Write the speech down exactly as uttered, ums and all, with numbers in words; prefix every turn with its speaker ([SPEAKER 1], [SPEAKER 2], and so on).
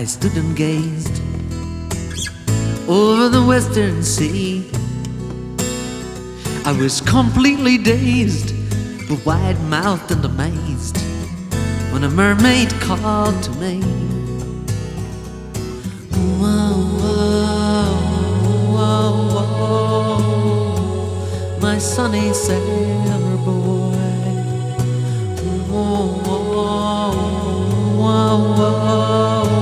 [SPEAKER 1] stood and gazed over the western sea. I was completely dazed, but wide-mouthed and amazed when a mermaid called to me. Whoa, whoa, whoa, whoa, my sunny sailor boy. Whoa, whoa, whoa, whoa.